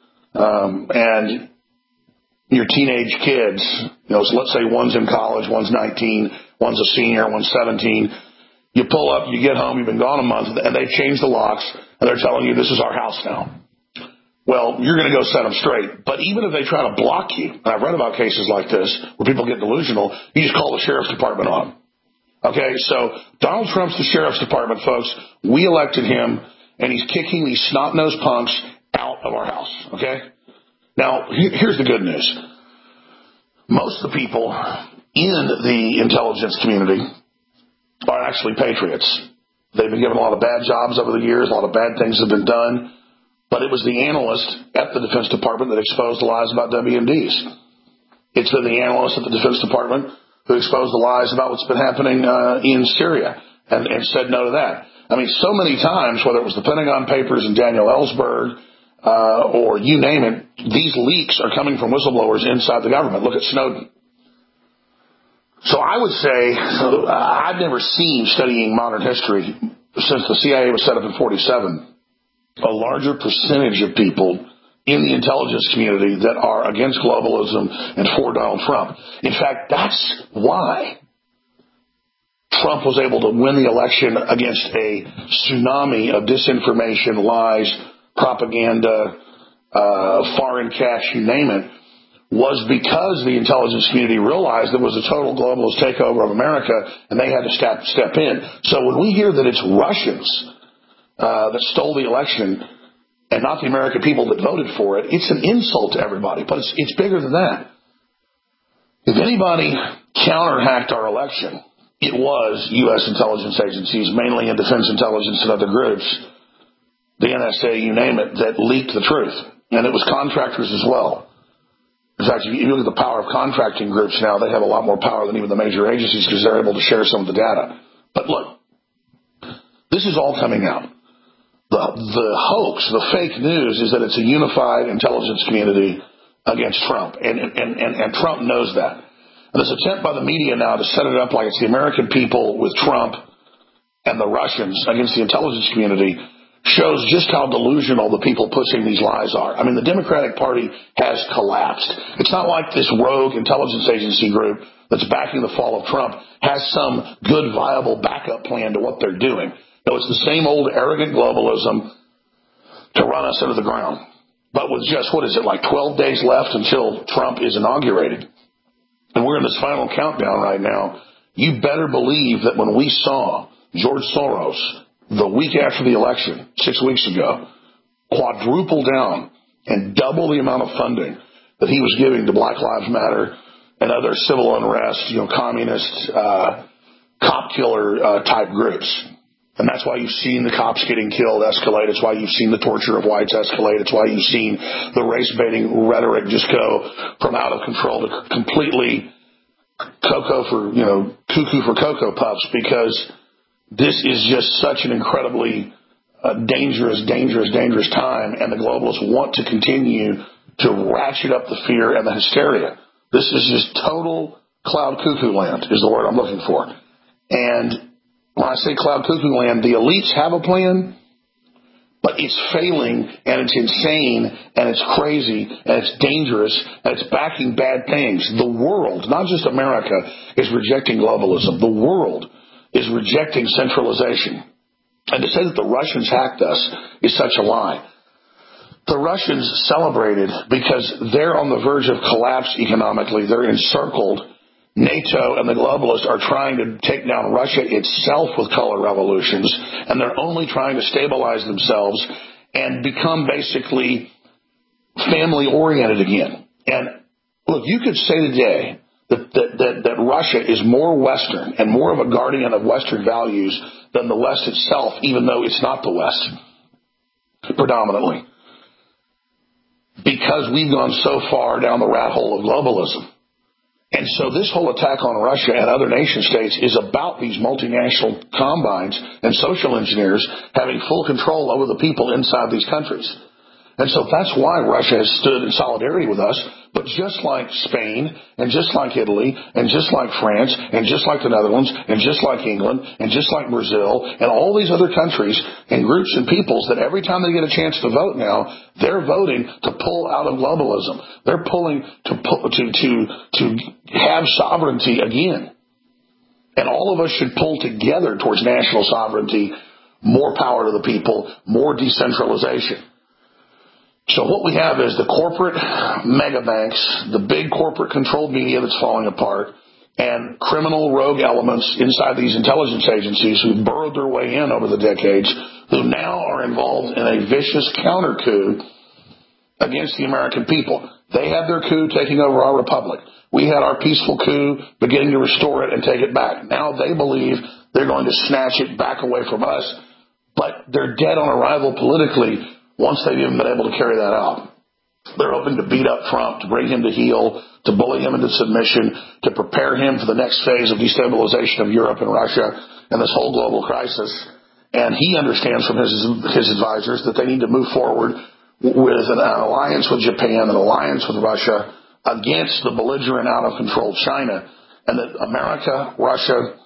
and your teenage kids, so let's say one's in college, one's 19, one's a senior, one's 17. You pull up, you get home, you've been gone a month, and they've changed the locks, and they're telling you this is our house now. Well, you're going to go set them straight. But even if they try to block you, and I've read about cases like this where people get delusional, you just call the sheriff's department on. Okay, so Donald Trump's the sheriff's department, folks. We elected him, and he's kicking these snot-nosed punks out of our house. Okay? Now, here's the good news. Most of the people in the intelligence community are actually patriots. They've been given a lot of bad jobs over the years. A lot of bad things have been done. But it was the analyst at the Defense Department that exposed the lies about WMDs. It's been the analyst at the Defense Department who exposed the lies about what's been happening in Syria and said no to that. I mean, so many times, whether it was the Pentagon Papers and Daniel Ellsberg or you name it, these leaks are coming from whistleblowers inside the government. Look at Snowden. So I would say I've never seen, studying modern history since the CIA was set up in 1947, a larger percentage of people in the intelligence community that are against globalism and for Donald Trump. In fact, that's why Trump was able to win the election against a tsunami of disinformation, lies, propaganda, foreign cash, you name it, was because the intelligence community realized there was a total globalist takeover of America and they had to step in. So when we hear that it's Russians that stole the election and not the American people that voted for it, it's an insult to everybody. But it's bigger than that. If anybody counter-hacked our election, it was U.S. intelligence agencies, mainly in defense intelligence and other groups, the NSA, you name it, that leaked the truth. And it was contractors as well. In fact, if you look at the power of contracting groups now, they have a lot more power than even the major agencies because they're able to share some of the data. But look, this is all coming out. The hoax, the fake news is that it's a unified intelligence community against Trump. And Trump knows that. And this attempt by the media now to set it up like it's the American people with Trump and the Russians against the intelligence community shows just how delusional the people pushing these lies are. I mean, the Democratic Party has collapsed. It's not like this rogue intelligence agency group that's backing the fall of Trump has some good, viable backup plan to what they're doing. It's the same old arrogant globalism to run us into the ground. But with just, 12 days left until Trump is inaugurated, and we're in this final countdown right now, you better believe that when we saw George Soros the week after the election, 6 weeks ago, quadruple down and double the amount of funding that he was giving to Black Lives Matter and other civil unrest, communist, cop killer type groups. And that's why you've seen the cops getting killed escalate. It's why you've seen the torture of whites escalate. It's why you've seen the race-baiting rhetoric just go from out of control to completely cuckoo for Cocoa Puffs, because this is just such an incredibly dangerous time, and the globalists want to continue to ratchet up the fear and the hysteria. This is just total cloud cuckoo land is the word I'm looking for. And when I say cloud cuckoo land, the elites have a plan, but it's failing, and it's insane, and it's crazy, and it's dangerous, and it's backing bad things. The world, not just America, is rejecting globalism. The world is rejecting centralization. And to say that the Russians hacked us is such a lie. The Russians celebrated because they're on the verge of collapse economically. They're encircled. NATO and the globalists are trying to take down Russia itself with color revolutions, and they're only trying to stabilize themselves and become basically family-oriented again. And look, you could say today that Russia is more Western and more of a guardian of Western values than the West itself, even though it's not the West, predominantly. Because we've gone so far down the rat hole of globalism. And so this whole attack on Russia and other nation states is about these multinational combines and social engineers having full control over the people inside these countries. And so that's why Russia has stood in solidarity with us. But just like Spain, and just like Italy, and just like France, and just like the Netherlands, and just like England, and just like Brazil, and all these other countries and groups and peoples that every time they get a chance to vote now, they're voting to pull out of globalism. They're pulling to have sovereignty again. And all of us should pull together towards national sovereignty, more power to the people, more decentralization. So what we have is the corporate mega banks, the big corporate controlled media that's falling apart, and criminal rogue elements inside these intelligence agencies who burrowed their way in over the decades, who now are involved in a vicious counter coup against the American people. They had their coup taking over our republic. We had our peaceful coup beginning to restore it and take it back. Now they believe they're going to snatch it back away from us, but they're dead on arrival politically once they've even been able to carry that out. They're hoping to beat up Trump, to bring him to heel, to bully him into submission, to prepare him for the next phase of destabilization of Europe and Russia and this whole global crisis. And he understands from his advisors that they need to move forward with an alliance with Japan, an alliance with Russia against the belligerent, out-of-control China. And that America, Russia,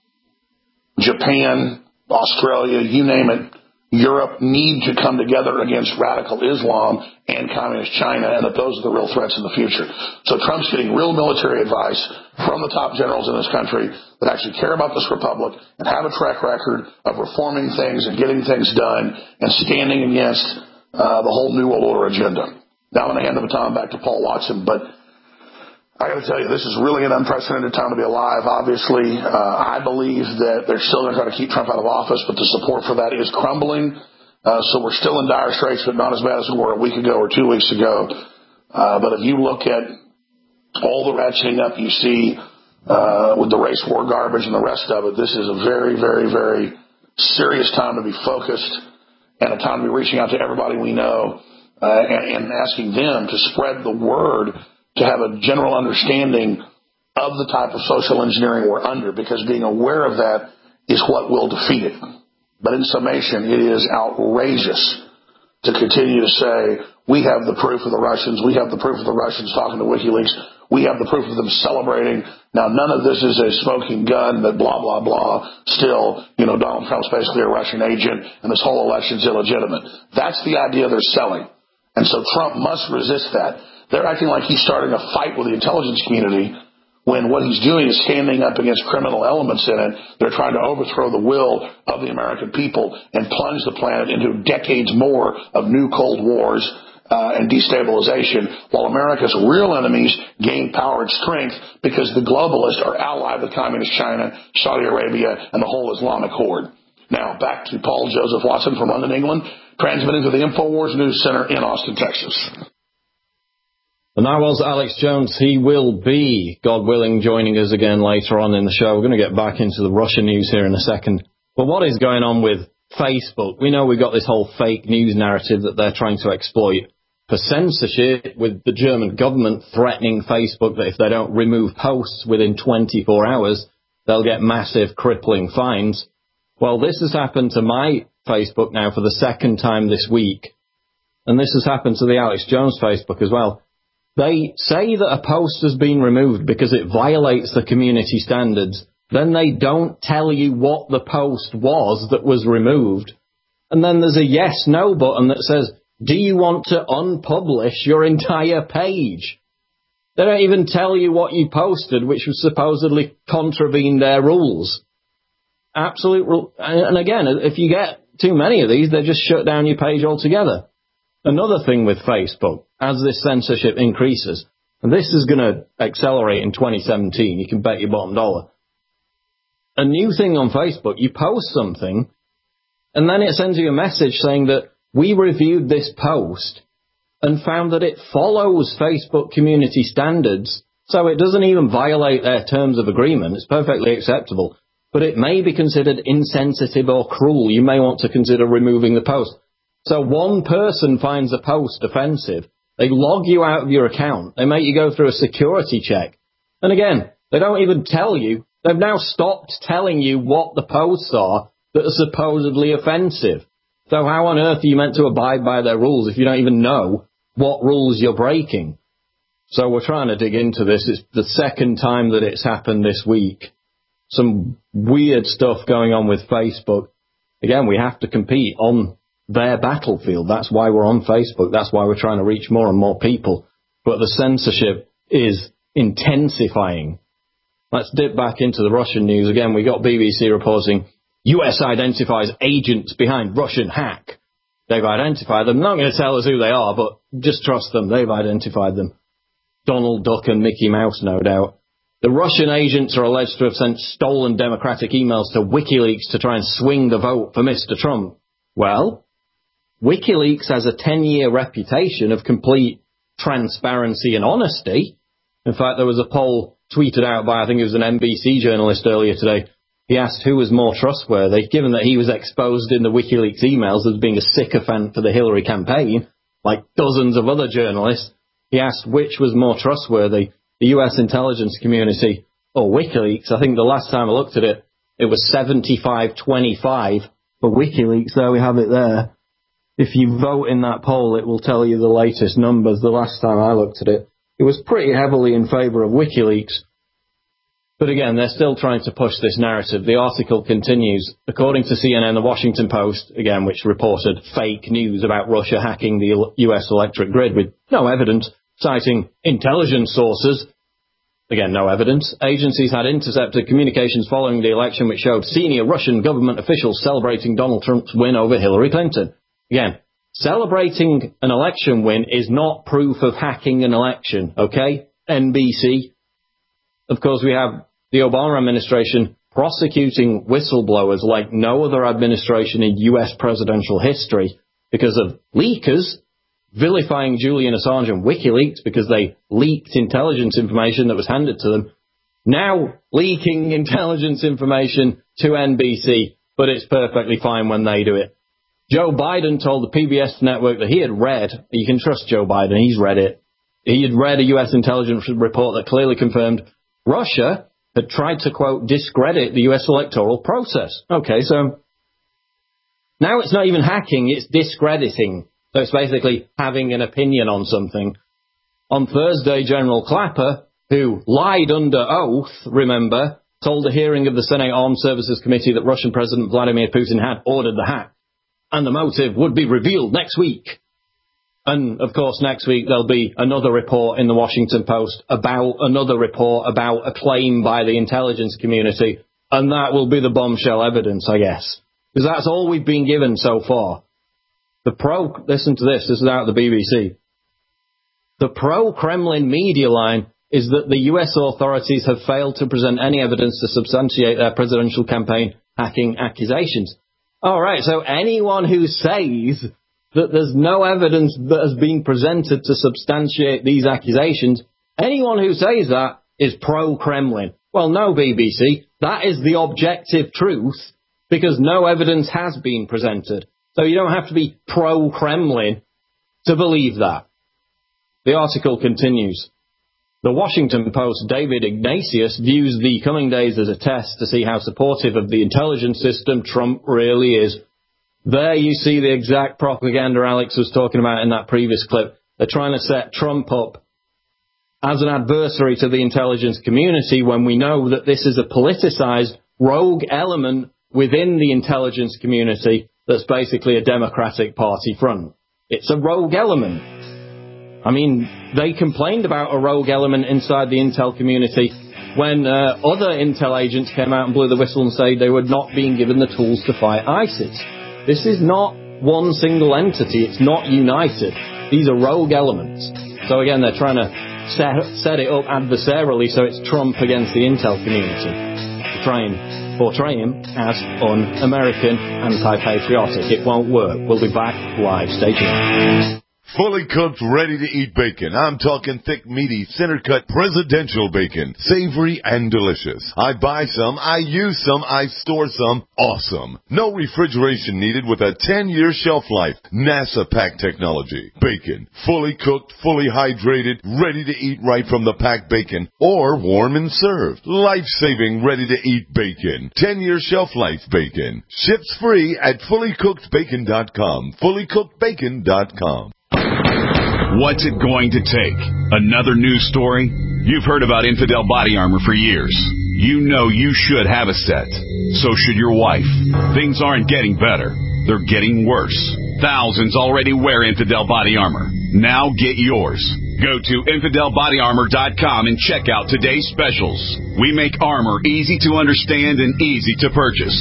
Japan, Australia, you name it, Europe need to come together against radical Islam and communist China, and that those are the real threats in the future. So Trump's getting real military advice from the top generals in this country that actually care about this republic and have a track record of reforming things and getting things done and standing against the whole New World Order agenda. Now I'm going to hand the baton back to Paul Watson, but I got to tell you, this is really an unprecedented time to be alive. Obviously, I believe that they're still going to try to keep Trump out of office, but the support for that is crumbling. So we're still in dire straits, but not as bad as we were a week ago or 2 weeks ago. But if you look at all the ratcheting up you see with the race war garbage and the rest of it, this is a very, very, very serious time to be focused and a time to be reaching out to everybody we know and asking them to spread the word, to have a general understanding of the type of social engineering we're under, because being aware of that is what will defeat it. But in summation, it is outrageous to continue to say, we have the proof of the Russians, we have the proof of the Russians talking to WikiLeaks, we have the proof of them celebrating. Now, none of this is a smoking gun that blah, blah, blah. Still, Donald Trump's basically a Russian agent, and this whole election's illegitimate. That's the idea they're selling. And so Trump must resist that. They're acting like he's starting a fight with the intelligence community when what he's doing is standing up against criminal elements in it. They're trying to overthrow the will of the American people and plunge the planet into decades more of new Cold Wars and destabilization, while America's real enemies gain power and strength because the globalists are allied with Communist China, Saudi Arabia, and the whole Islamic horde. Now, back to Paul Joseph Watson from London, England, transmitting to the InfoWars News Center in Austin, Texas. And that was Alex Jones. He will be, God willing, joining us again later on in the show. We're going to get back into the Russia news here in a second. But what is going on with Facebook? We know we've got this whole fake news narrative that they're trying to exploit for censorship, with the German government threatening Facebook that if they don't remove posts within 24 hours, they'll get massive crippling fines. Well, this has happened to my Facebook now for the second time this week. And this has happened to the Alex Jones Facebook as well. They say that a post has been removed because it violates the community standards. Then they don't tell you what the post was that was removed. And then there's a yes/no button that says, do you want to unpublish your entire page? They don't even tell you what you posted, which was supposedly contravened their rules. Absolute rule. And again, if you get too many of these, they just shut down your page altogether. Another thing with Facebook, as this censorship increases, and this is going to accelerate in 2017, you can bet your bottom dollar. A new thing on Facebook, you post something, and then it sends you a message saying that we reviewed this post and found that it follows Facebook community standards, so it doesn't even violate their terms of agreement. It's perfectly acceptable, but it may be considered insensitive or cruel. You may want to consider removing the post. So one person finds a post offensive, they log you out of your account, they make you go through a security check. And again, they don't even tell you. They've now stopped telling you what the posts are that are supposedly offensive. So how on earth are you meant to abide by their rules if you don't even know what rules you're breaking? So we're trying to dig into this. It's the second time that it's happened this week. Some weird stuff going on with Facebook. Again, we have to compete on their battlefield. That's why we're on Facebook. That's why we're trying to reach more and more people. But the censorship is intensifying. Let's dip back into the Russian news. Again, we got BBC reporting, US identifies agents behind Russian hack. They've identified them. Not going to tell us who they are, but just trust them. They've identified them. Donald Duck and Mickey Mouse, no doubt. The Russian agents are alleged to have sent stolen Democratic emails to WikiLeaks to try and swing the vote for Mr. Trump. Well, WikiLeaks has a 10-year reputation of complete transparency and honesty. In fact, there was a poll tweeted out by, I think it was an NBC journalist earlier today. He asked who was more trustworthy, given that he was exposed in the WikiLeaks emails as being a sycophant for the Hillary campaign, like dozens of other journalists. He asked which was more trustworthy, the US intelligence community or WikiLeaks. I think the last time I looked at it, it was 75-25 for WikiLeaks. There we have it there. If you vote in that poll, it will tell you the latest numbers. The last time I looked at it, it was pretty heavily in favour of WikiLeaks. But again, they're still trying to push this narrative. The article continues. According to CNN, the Washington Post, again, which reported fake news about Russia hacking the US electric grid with no evidence, citing intelligence sources. Again, no evidence. Agencies had intercepted communications following the election which showed senior Russian government officials celebrating Donald Trump's win over Hillary Clinton. Again, celebrating an election win is not proof of hacking an election, okay? NBC. Of course, we have the Obama administration prosecuting whistleblowers like no other administration in US presidential history because of leakers, vilifying Julian Assange and WikiLeaks because they leaked intelligence information that was handed to them. Now leaking intelligence information to NBC, but it's perfectly fine when they do it. Joe Biden told the PBS network that he had read, you can trust Joe Biden, he's read it, he had read a US intelligence report that clearly confirmed Russia had tried to, quote, discredit the US electoral process. Okay, so now it's not even hacking, it's discrediting. So it's basically having an opinion on something. On Thursday, General Clapper, who lied under oath, remember, told a hearing of the Senate Armed Services Committee that Russian President Vladimir Putin had ordered the hack, and the motive would be revealed next week. And, of course, next week there'll be another report in the Washington Post about another report about a claim by the intelligence community, and that will be the bombshell evidence, I guess. Because that's all we've been given so far. Listen to this is out of the BBC. The pro-Kremlin media line is that the US authorities have failed to present any evidence to substantiate their presidential campaign hacking accusations. All right, so anyone who says that there's no evidence that has been presented to substantiate these accusations, anyone who says that is pro-Kremlin. Well, no, BBC, that is the objective truth, because no evidence has been presented. So you don't have to be pro-Kremlin to believe that. The article continues. The Washington Post's David Ignatius views the coming days as a test to see how supportive of the intelligence system Trump really is. There you see the exact propaganda Alex was talking about in that previous clip. They're trying to set Trump up as an adversary to the intelligence community when we know that this is a politicized rogue element within the intelligence community that's basically a Democratic Party front. It's a rogue element. I mean, they complained about a rogue element inside the intel community when other intel agents came out and blew the whistle and said they were not being given the tools to fight ISIS. This is not one single entity. It's not united. These are rogue elements. So again, they're trying to set it up adversarially so it's Trump against the intel community. To try and portray him as un-American, anti-patriotic. It won't work. We'll be back live. Stay tuned. Fully cooked, ready-to-eat bacon. I'm talking thick, meaty, center-cut presidential bacon. Savory and delicious. I buy some, I use some, I store some. Awesome. No refrigeration needed with a 10-year shelf life. NASA pack technology. Bacon. Fully cooked, fully hydrated, ready to eat right from the packed bacon. Or warm and served. Life-saving, ready-to-eat bacon. 10-year shelf life bacon. Ships free at fullycookedbacon.com. Fullycookedbacon.com. What's it going to take? Another news story? You've heard about Infidel Body Armor for years. You know you should have a set. So should your wife. Things aren't getting better. They're getting worse. Thousands already wear Infidel Body Armor. Now get yours. Go to InfidelBodyArmor.com and check out today's specials. We make armor easy to understand and easy to purchase.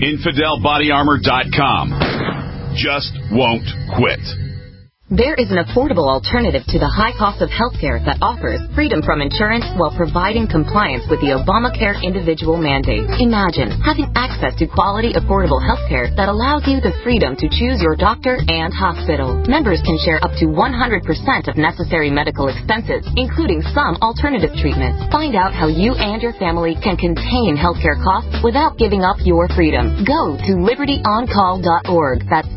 InfidelBodyArmor.com. Just won't quit. There is an affordable alternative to the high cost of healthcare that offers freedom from insurance while providing compliance with the Obamacare individual mandate. Imagine having access to quality, affordable healthcare that allows you the freedom to choose your doctor and hospital. Members can share up to 100% of necessary medical expenses, including some alternative treatments. Find out how you and your family can contain healthcare costs without giving up your freedom. Go to libertyoncall.org. That's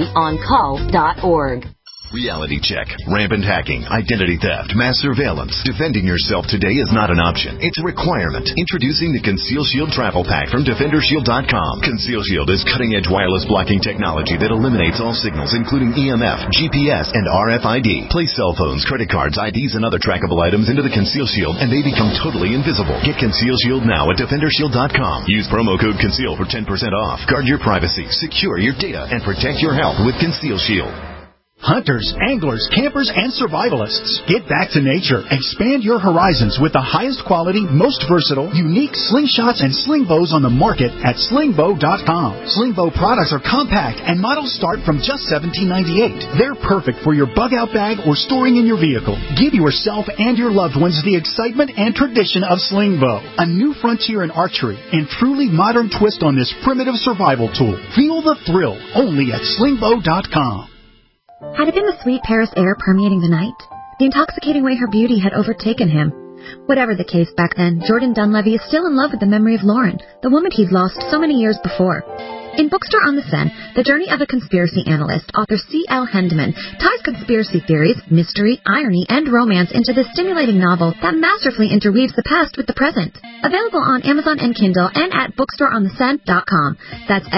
libertyoncall.org. Reality check, rampant hacking, identity theft, mass surveillance. Defending yourself today is not an option. It's a requirement. Introducing the Conceal Shield Travel Pack from DefenderShield.com. Conceal Shield is cutting-edge wireless blocking technology that eliminates all signals, including EMF, GPS, and RFID. Place cell phones, credit cards, IDs, and other trackable items into the Conceal Shield, and they become totally invisible. Get Conceal Shield now at DefenderShield.com. Use promo code CONCEAL for 10% off. Guard your privacy, secure your data, and protect your health with Conceal Shield. Hunters, anglers, campers, and survivalists. Get back to nature. Expand your horizons with the highest quality, most versatile, unique slingshots and sling bows on the market at slingbow.com. Slingbow products are compact and models start from just $17.98. They're perfect for your bug-out bag or storing in your vehicle. Give yourself and your loved ones the excitement and tradition of Slingbow, a new frontier in archery and truly modern twist on this primitive survival tool. Feel the thrill only at slingbow.com. Had it been the sweet Paris air permeating the night? The intoxicating way her beauty had overtaken him? Whatever the case back then, Jordan Dunleavy is still in love with the memory of Lauren, the woman he'd lost so many years before. In Bookstore on the Seine, the journey of a conspiracy analyst, author C.L. Hendeman ties conspiracy theories, mystery, irony, and romance into this stimulating novel that masterfully interweaves the past with the present. Available on Amazon and Kindle and at bookstoreontheseine.com. That's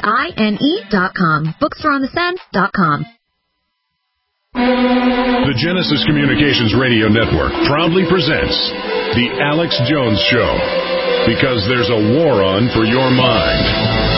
SEINE.com. Bookstoreontheseine.com. The Genesis Communications Radio Network proudly presents The Alex Jones Show, because there's a war on for your mind.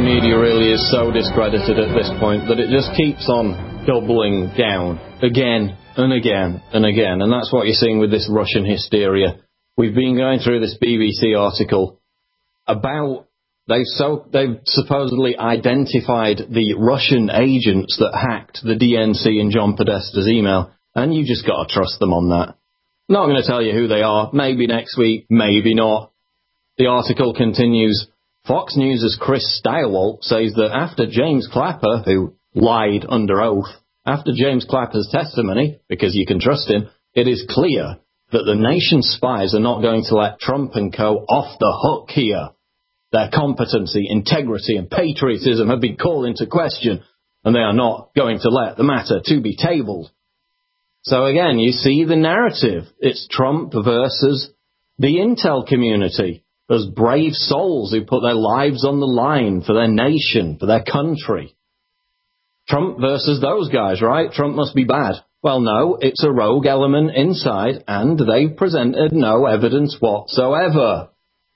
media really is so discredited at this point that it just keeps on doubling down again and again and again. And that's what you're seeing with this Russian hysteria. We've been going through this BBC article about they've supposedly identified the Russian agents that hacked the DNC and John Podesta's email, and you just got to trust them on that. Not going to tell you who they are. Maybe next week, maybe not. The article continues. Fox News' Chris Stilewalt says that after James Clapper, who lied under oath, after James Clapper's testimony, because you can trust him, it is clear that the nation's spies are not going to let Trump and co. off the hook here. Their competency, integrity, and patriotism have been called into question, and they are not going to let the matter to be tabled. So again, you see the narrative. It's Trump versus the intel community. Those brave souls who put their lives on the line for their nation, for their country. Trump versus those guys, right? Trump must be bad. Well, no, it's a rogue element inside, and they've presented no evidence whatsoever.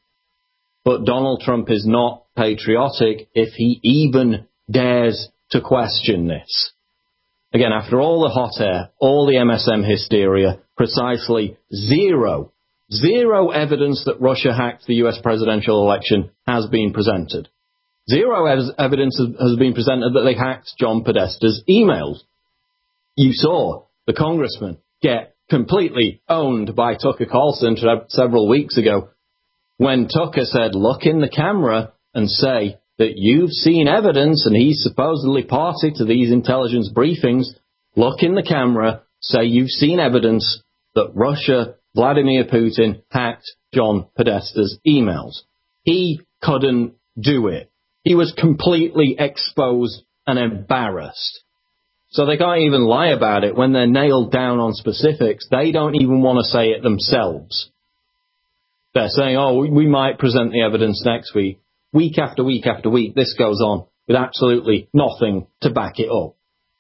But Donald Trump is not patriotic if he even dares to question this. Again, after all the hot air, all the MSM hysteria, precisely zero evidence that Russia hacked the US presidential election has been presented. Zero evidence has been presented that they hacked John Podesta's emails. You saw the congressman get completely owned by Tucker Carlson several weeks ago when Tucker said, look in the camera and say that you've seen evidence, and he's supposedly party to these intelligence briefings. Look in the camera, say you've seen evidence that Russia, Vladimir Putin, hacked John Podesta's emails. He couldn't do it. He was completely exposed and embarrassed. So they can't even lie about it. When they're nailed down on specifics, they don't even want to say it themselves. They're saying, oh, we might present the evidence next week. Week after week after week, this goes on with absolutely nothing to back it up.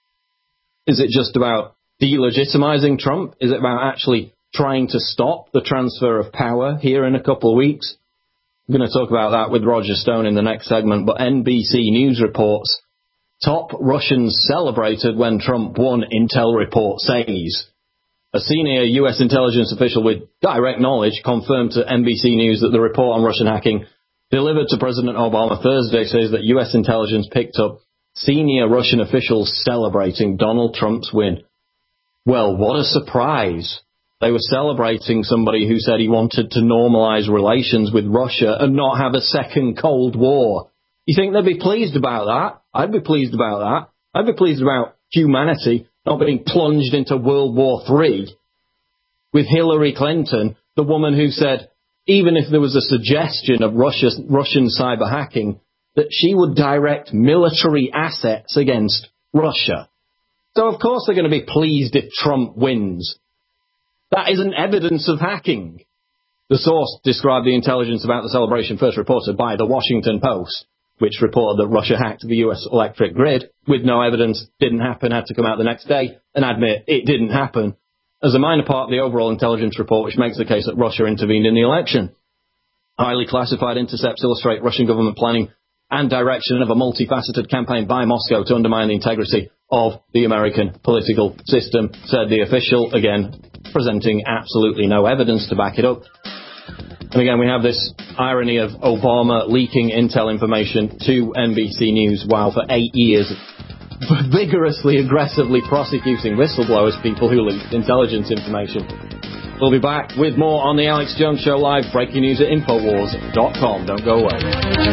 Is it just about delegitimizing Trump? Is it about actually trying to stop the transfer of power here in a couple of weeks? I'm going to talk about that with Roger Stone in the next segment, but NBC News reports top Russians celebrated when Trump won, Intel report says. A senior U.S. intelligence official with direct knowledge confirmed to NBC News that the report on Russian hacking delivered to President Obama Thursday says that U.S. intelligence picked up senior Russian officials celebrating Donald Trump's win. Well, what a surprise. They were celebrating somebody who said he wanted to normalize relations with Russia and not have a second Cold War. You think they'd be pleased about that? I'd be pleased about that. I'd be pleased about humanity not being plunged into World War III with Hillary Clinton, the woman who said even if there was a suggestion of Russian cyber hacking, that she would direct military assets against Russia. So of course they're going to be pleased if Trump wins. That isn't evidence of hacking. The source described the intelligence about the celebration first reported by the Washington Post, which reported that Russia hacked the US electric grid with no evidence, didn't happen, had to come out the next day and admit it didn't happen, as a minor part of the overall intelligence report, which makes the case that Russia intervened in the election. Highly classified intercepts illustrate Russian government planning and direction of a multifaceted campaign by Moscow to undermine the integrity of the American political system, said the official, again, presenting absolutely no evidence to back it up. And again, we have this irony of Obama leaking intel information to NBC News while for 8 years vigorously, aggressively prosecuting whistleblowers, people who leaked intelligence information. We'll be back with more on the Alex Jones Show live, breaking news at Infowars.com. Don't go away.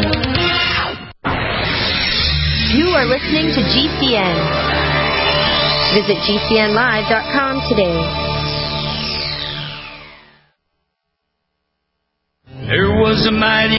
You are listening to GCN. Visit GCNlive.com today. There was a mighty